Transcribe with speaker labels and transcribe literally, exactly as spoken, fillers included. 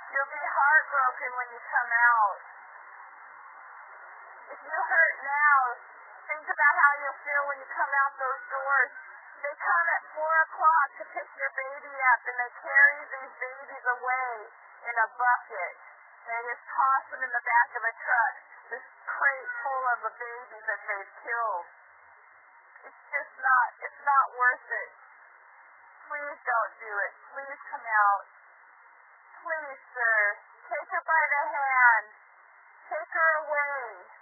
Speaker 1: You'll be heartbroken when you come out. If you hurt now, think about how you'll feel when you come out those doors. They come at four o'clock to pick your baby up, and they carry these babies away in a bucket. They just toss them in the back of a truck, this crate full of the babies that they've killed. It's just not, it's not worth it. Please don't do it. Please come out. Please, sir, take her by the hand. Take her away.